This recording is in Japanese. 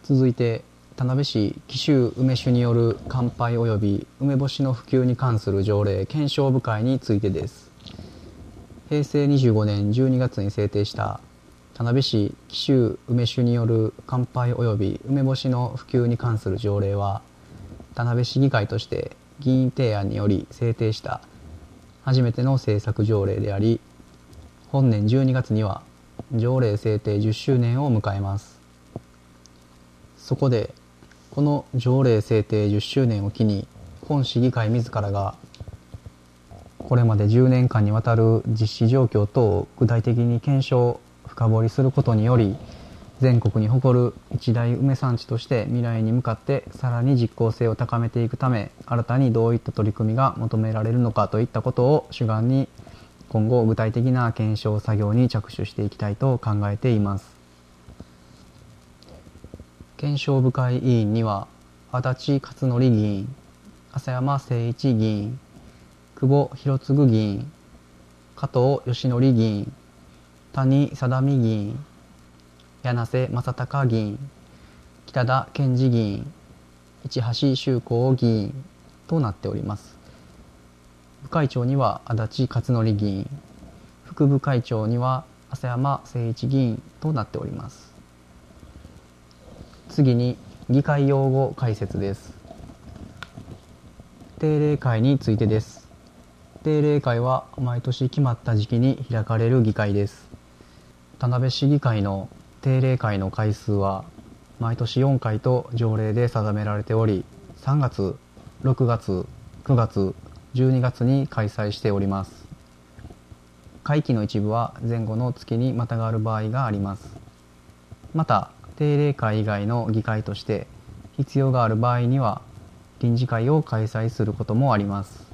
続いて田辺市紀州梅酒による乾杯及び梅干しの普及に関する条例検証部会についてです。平成25年12月に制定した田辺市紀州梅酒による乾杯及び梅干しの普及に関する条例は、田辺市議会として議員提案により制定した初めての政策条例であり、本年12月には条例制定10周年を迎えます。そこでこの条例制定10周年を機に、本市議会自らがこれまで10年間にわたる実施状況等を具体的に検証深掘りすることにより、全国に誇る一大梅産地として未来に向かってさらに実効性を高めていくため、新たにどういった取り組みが求められるのかといったことを主眼に、今後具体的な検証作業に着手していきたいと考えています。検証部会委員には足立勝則議員、浅山誠一議員、久保博次議員、加藤義則議員、谷貞美議員、柳瀬正隆議員、北田健二議員、市橋修光議員となっております。部会長には足立勝則議員、副部会長には浅山誠一議員となっております。次に議会用語解説です。定例会についてです。定例会は毎年決まった時期に開かれる議会です。田辺市議会の定例会の回数は毎年4回と条例で定められており、3月、6月、9月、12月に開催しております。会期の一部は前後の月にまたがる場合があります。また、定例会以外の議会として必要がある場合には臨時会を開催することもあります。